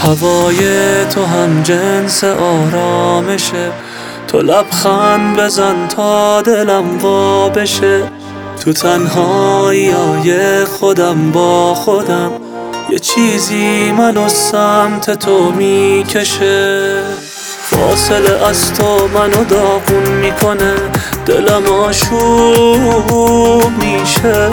هوای تو هم جنس آرامشه، تو لبخند بزن تا دلم وا بشه. تو تنهایی‌های خودم با خودم یه چیزی منو سمت تو میکشه. فاصله از تو منو داغون میکنه، دلم آشوب میشه.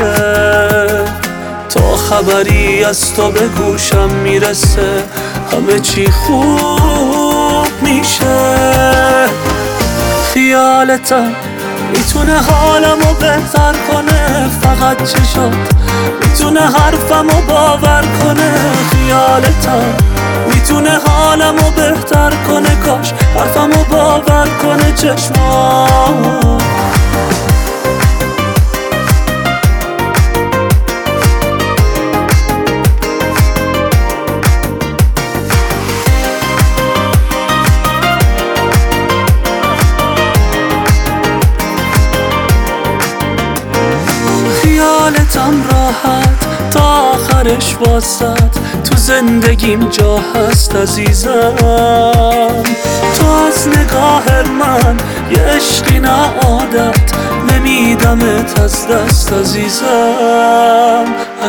تا خبری از تو به گوشم میرسه همه چی خوب میشه. خیالتم میتونه حالمو بهتر کنه، فقط چشات میتونه حرفمو باور کنه. خیالتم میتونه حالمو بهتر کنه، کاش حرفمو باور کنه چشمات. خیالتم راحت تا آخرش واسد، تو زندگیم جا هست عزیزم. تو از نگاه من یه عشقی نه عادت، نمیدمت از دست عزیزم.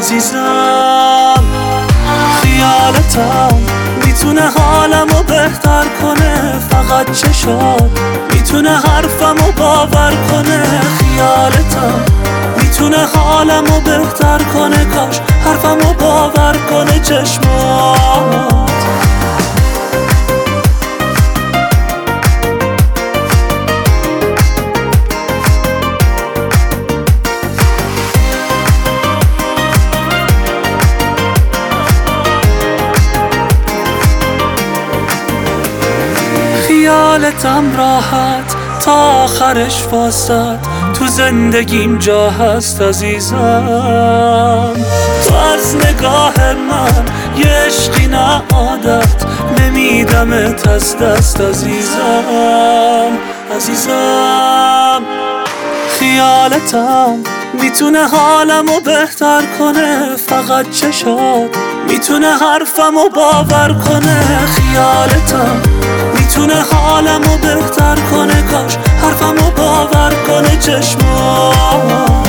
خیالتم میتونه حالمو بهتر کنه، فقط چشات میتونه حرفمو باور کنه. خیالتم میتونه حالمو بهتر کنه، کاش حرفمو باور کنه چشمات. خیالتم راحت تا آخرش واسد، تو زندگیم جا هست عزیزم. تو از نگاه من یه عشقی نه عادت، نمیدمت از دست عزیزم. خیالتم میتونه حالمو بهتر کنه، فقط چشات میتونه حرفمو باور کنه. خیالتم میتونه حالمو بهتر کنه، کاش حرفمو باور کنه چشمات.